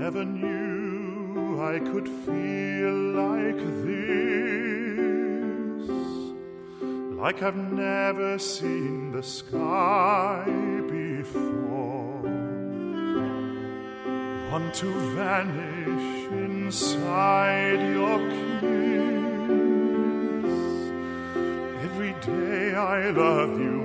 never knew I could feel like this, like I've never seen the sky before. Want to vanish inside your kiss. Every day I love you